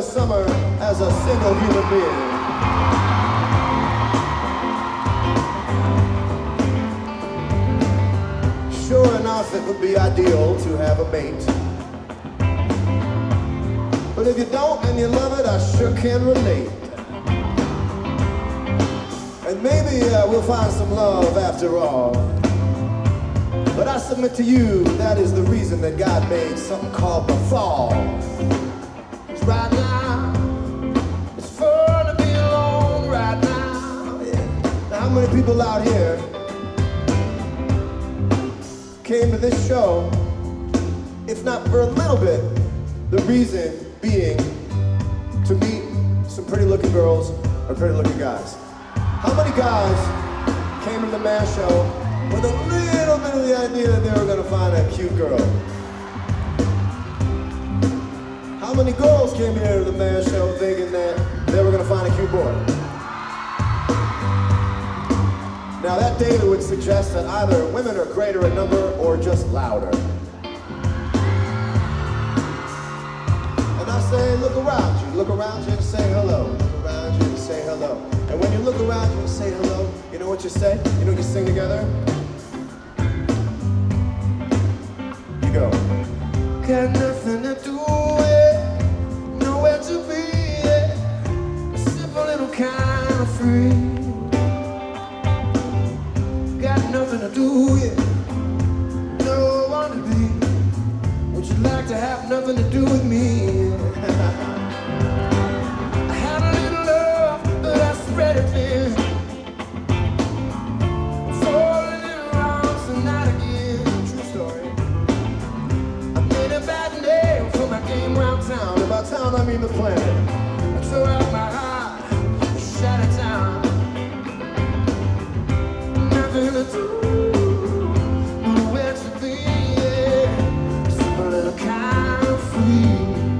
summer as a single human being. Sure enough, it would be ideal to have a mate. But if you don't and you love it, I sure can relate. And maybe we'll find some love after all. But I submit to you, that is the reason that God made something called the fall. 'Cause right now, it's fun to be alone right now. Yeah. Now, how many people out here came to this show, if not for a little bit, the reason being to meet some pretty looking girls or pretty looking guys? How many guys came to the MASH show with a little bit of the idea that they were gonna find a cute girl? How many girls came here to the MASH show thinking that they were gonna find a cute boy? Now that data would suggest that either women are greater in number or just louder. And I say, look around you and say hello. Look around you and say hello. And when you look around you and say hello, you know what you say? You know what you sing together? You go. Got nothing to do with, nowhere to be, a simple little kind of free. Got nothing to do with, no one to be. Would you like to have nothing to do with me? I had a little love, but I spread it thin. Falling in around tonight again. True story. I made a bad name for my game round town. And by town I mean the planet. I threw out my heart, shut it down. Nothing to do, nowhere to be, yeah. Simple little kind of free.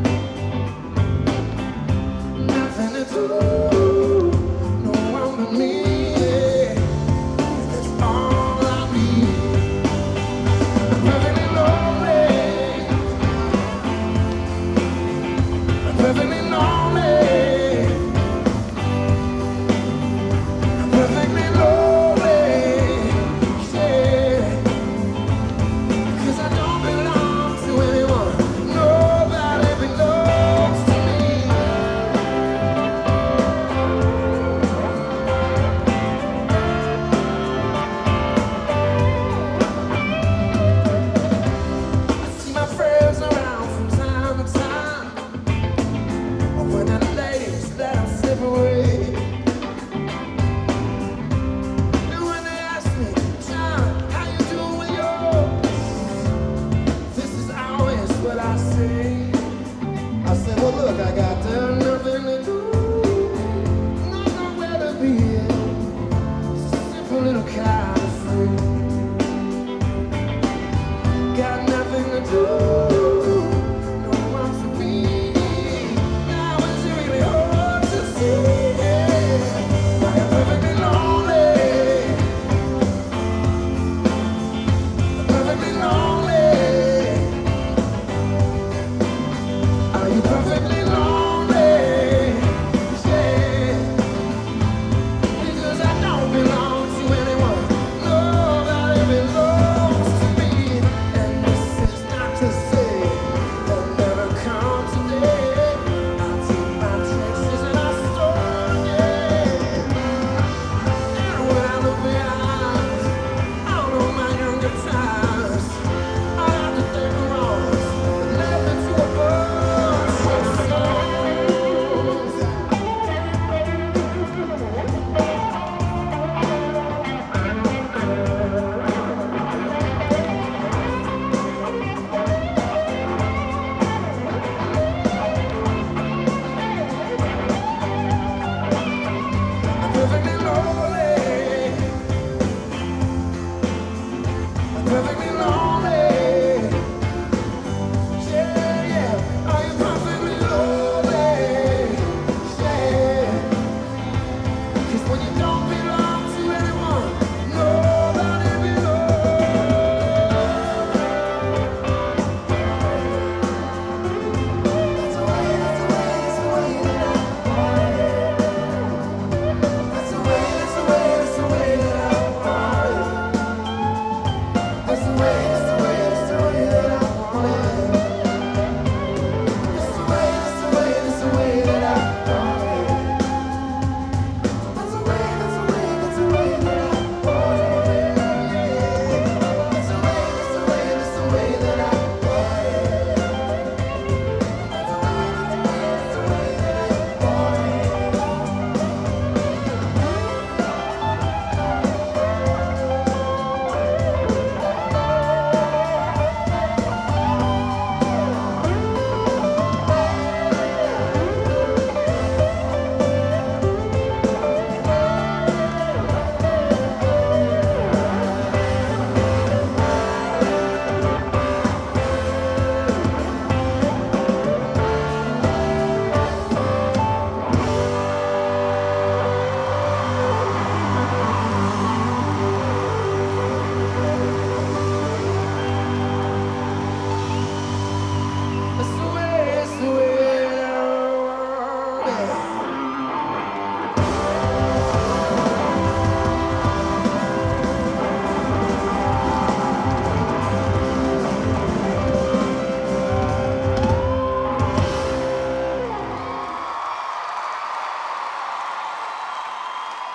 Nothing to do, no one but me, yeah. That's all I need. I'm perfectly lonely. I'm perfectly lonely. I'm perfectly lonely.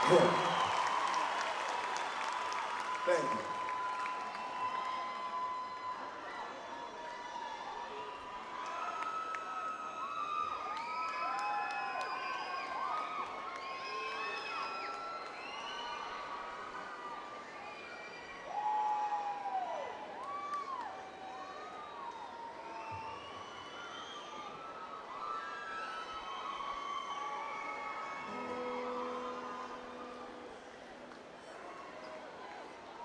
Yeah.